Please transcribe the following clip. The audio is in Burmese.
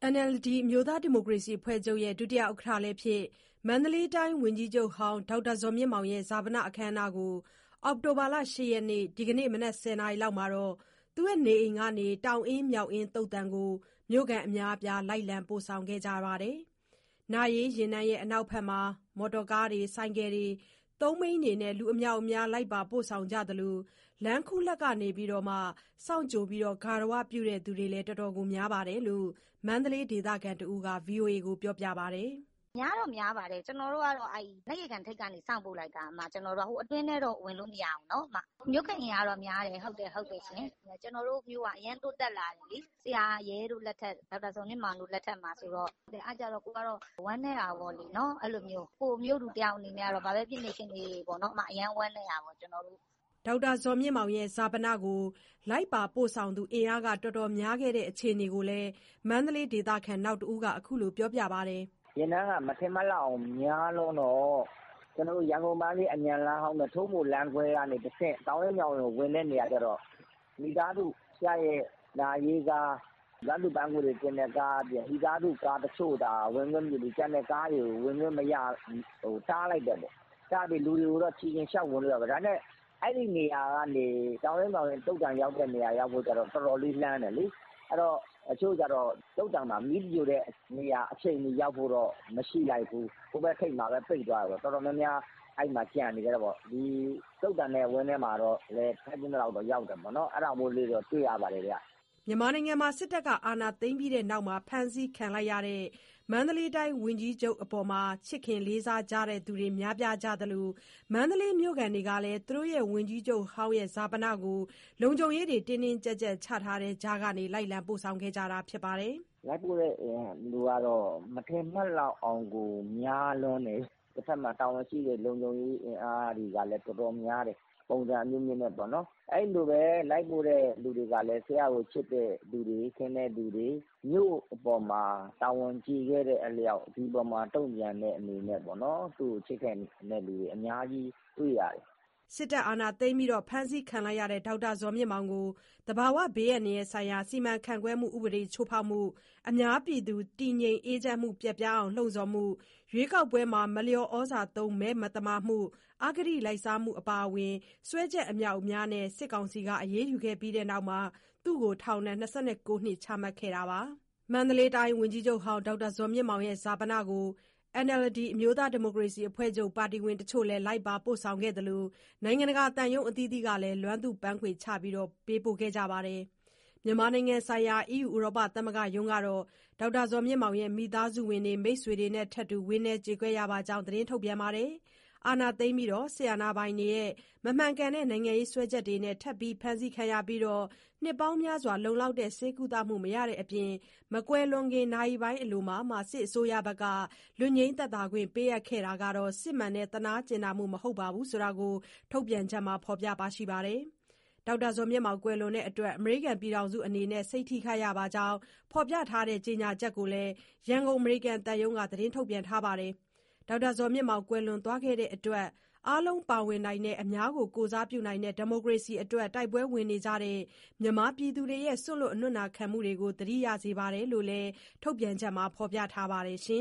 NLD အမျိုးသားဒီမိုကရေစီအဖွဲ့ချုပ်ဒုတိယဥက္ကဋ္ဌလည်းဖြစ်မန္တလေးတိုင်းဝန်ကြီးချုပ်ဟောင်းဒေါက်တာဇော်မြင့်မောင်ရဲ့ဈာပနအခမ်းအနားကိုအောက်တိုဘာ 8 ရက်နေ့ဒီကနေ့မနက် 10 နာရီလောက်မှာသူ့နေအိမ်ကနေ တောင်အင်းမြောက်အင်းသုဿန်ကိုမြို့ခံအများအပြားလိုက်လံပို့ဆောင်ခဲ့ကြပါတယ်။ နာရေးယာဉ်တန်းအနောက်ဘက်မှာ မော်တော်ကားတွေဆိုင်ကယ်တွေသုံးဘီးတွေနဲ့လူအမြောက်အများလိုက်ပါပို့ဆောင်ကြသလို လမ်းခုလတ်ကနေစောင့်ကြိုဂါရဝပြုသူတွေလည်းတော်တော်များပါတယ်လို့မန္တလေးဒေသခံတဦးက VOA ကိုပြောပါတယ်။ "များတော့များပါတယ်။ ကျနော်တို့ကတော့လက်ရိပ်ကန်ထိပ်ကနေစောင့်ပို့လိုက်တာ။ကျနော်တို့အတွင်းထဲတော့ဝင်လို့မရဘူးနော်။မြို့ခံအင်အားတော့များတယ်။ဟုတ်တယ်ရှင်။ကျနော်တို့မြို့ကအရမ်းတိုးတက်လာတယ်လေ။ဆရာရဲတို့လက်ထက်ဒေါက်တာဇော်မြင့်မောင်တို့လက်ထက်မှာဆိုတော့အဲဒါကြောင့်ကိုကတော့ဝမ်းနည်းတာပေါ့လေနော်။အဲလိုမျိုးကိုယ်မြို့သူတယောက်အနေနဲ့ကတော့ဘာပဲဖြစ်နေအရမ်းဝမ်းနည်းတာပေါ့ကျနော်တို့။ဒေါက်တာဇော်မြင့်မောင်ရဲ့ဈာပနကိုလိုက်ပါပို့ဆောင်သူအင်အားတော်တော်များခဲ့တဲ့အခြေအနေကိုလည်းမန္တလေးဒေသခံနောက်တဦးကအခုလိုပြောပြပါတယ်။ယာဉ်တန်းကမထင်မှတ်လောက်အောင်များလွန်းတော့ကျနော်တို့ရန်ကုန်မန္တလေးအမြန်လမ်းဟောင်းနဲ့ထုံးဘိုလမ်းခွဲကနေတဆင့်တောင်ရင်းမြောက်ရင်းကိုဝင်တဲ့နေရာကျတော့မိသားစုပြရဲ့နာရေးကားလမ်းသူပန်းခွေတွေတင်တဲ့ကားအပြင်မိသားစုကားတချို့သာဝင်ခွင့်ပြုပြီးကျန်တဲ့ကားတွေကိုဝင်ခွင့်မရတားလိုက်တယ်ပေါ့။တားပြီးလူတွေကိုတော့ခြေကျင်လျှောက်ဝင်လို့ရပါဒါနဲ့အဲ့ဒီနေရာကနေတောင်ရင်းမြောက်ရင်းသုဿန်ရောက်တဲ့နေရာရောက်ဖို့ကျတော့တော်တော်လေးလှမ်းတယ်လေ။အဲ့တော့အချို့ကျတော့သုဿန်မှာမီးပြိုတဲ့နေရာအချိန်ကြီးရောက်ဖို့တော့မရှိလိုက်ဘူး။ဟိုဘက်ထိပ်မှာပဲပိတ်သွားတယ်ပေါ့။တော်တော်များများအဲ့မှာကြံနေကြတယ်ပေါ့။ဒီသုဿန်နဲ့ဝင်းထဲမှာတော့လည်းဖက်ပြင်းတော့ရောက်တယ်ပေါ့နော်။အဲ့ဒါမျိုးလေးတော့တွေ့ရပါတယ်ဗျ။ "မြန်မာနိုင်ငံမှာစစ်တပ်အာဏာသိမ်းပြီးနောက်ဖမ်းဆီးခံလိုက်ရတဲ့မန္တလေးတိုင်းဝန်ကြီးချုပ်အပေါ်ချစ်ခင်လေးစားကြသူတွေများပြားကြသလိုမန္တလေးမြို့ခံတွေကလည်းသူတို့ဝန်ကြီးချုပ်ဟောင်းဈာပနကိုလုံခြုံရေးတင်းတင်းကြပ်ကြပ်ချထားတဲ့ကြားကနေလိုက်လံပို့ဆောင်ခဲ့ကြတာပါ။လိုက်ပို့တဲ့လူကတော့မထင်မှတ်လောက်အောင်ကိုများလွန်းတယ်။တစ်ဖက်မှာတာဝန်ရှိတဲ့လုံခြုံရေးအင်အားတွေကလည်းတော်တော်များတယ်။ပုံစံအမျိုးမျိုးနဲ့ပေါ့နော်။အဲ့လိုပဲလိုက်ပို့တဲ့လူတွေကလည်းဆရာကိုချစ်တဲ့လူတွေခင်တဲ့လူတွေမြို့အပေါ်မှာတာဝန်ကျေခဲ့တဲ့အလျောက်ဒီပေါ်မှာတုံ့ပြန်တဲ့အနေနဲ့ပေါ့နော်။သူ့ကိုချစ်ခင်တဲ့လူတွေအများကြီးတွေ့ရတယ်။စစ်တပ်အာဏာသိမ်းပြီးဖမ်းဆီးခံလိုက်ရတဲ့ဒေါက်တာဇော်မြင့်မောင်ကိုသဘာဝဘေးအန္တရာယ်ဆိုင်ရာစီမံခန့်ခွဲမှုဥပဒေချိုးဖောက်မှုအများပြည်သူတည်ငြိမ်အေးချမ်းမှုပျက်ပြားအောင်လှုံ့ဆော်မှုရွေးကောက်ပွဲမှာမလျော်ဩဇာသုံးမဲမသမာမှုအဂတိလိုက်စားမှုအပါအဝင်စွဲချက်အမြောက်အများနဲ့စစ်ကောင်စီကအရေးယူခဲ့ပြီးနောက်သူ့ကိုထောင်ဒဏ် 29 နှစ်ချမှတ်ခဲ့တာပါ။မန္တလေးတိုင်းဝန်ကြီးချုပ်ဟောင်းဒေါက်တာဇော်မြင့်မောင်ရဲ့ဈာပနကို NLD အမျိုးသားဒီမိုကရေစီအဖွဲ့ချုပ်ပါတီဝင်တချို့လည်းလိုက်ပါပို့ဆောင်ခဲ့သလိုနိုင်ငံတကာသံရုံးအသီးသီးကလည်းလွမ်းသူ့ပန်းခွေချပေးပို့ခဲ့ကြပါတယ်။မြန်မာနိုင်ငံဆိုင်ရာ EU ဥရောပသမဂ္ဂရုံးကတော့ဒေါက်တာဇော်မြင့်မောင်ရဲ့မိသားစုဝင်တွေမိတ်ဆွေတွေနဲ့ထပ်တူဝမ်းနည်းကြေကွဲရပါကြောင်းသတင်းထုတ်ပြန်ပါတယ်။အာဏာသိမ်းပြီးစစ်အာဏာပိုင်တွေရဲ့မမှန်ကန်တဲ့နိုင်ငံရေးစွဲချက်တွေနဲ့ထပ်ပြီးဖမ်းဆီးခံရပြီးနှစ်ပေါင်းများစွာလုံလောက်တဲ့ဆေးကုသမှုမရတဲ့အပြင်မကွယ်လွန်ခင်နာရီပိုင်းအလိုမှာစစ်အစိုးရကလွတ်ငြိမ်းသက်သာခွင့်ပေးအပ်ခဲ့တာကစစ်မှန်တဲ့သနားကျင်နာမှုမဟုတ်ဘူးဆိုတာကိုထုတ်ပြန်ချက်မှာဖော်ပြပါရှိပါတယ်။ဒေါက်တာဇော်မြင့်မောင်ကွယ်လွန်တဲ့အတွက်အမေရိကန်ပြည်ထောင်စုအနေနဲ့စိတ်ထိခိုက်ရပါကြောင်းဖော်ပြထားတဲ့ကြေညာချက်ကိုလည်းရန်ကုန်အမေရိကန်သံရုံးကသတင်းထုတ်ပြန်ထားပါတယ်။ဒေါက်တာဇော်မြင့်မောင်ကွယ်လွန်သွားခဲ့တဲ့အတွက်အားလုံးပါဝင်နိုင်တဲ့အများကိုကိုယ်စားပြုနိုင်တဲ့ဒီမိုကရေစီအတွက်တိုက်ပွဲဝင်နေကြတဲ့မြန်မာပြည်သူတွေရဲ့စွန့်လွတ်အနစ်နာခံမှုတွေကိုသတိရစေပါတယ်လို့လည်းထုတ်ပြန်ချက်မှာဖော်ပြထားပါတယ်။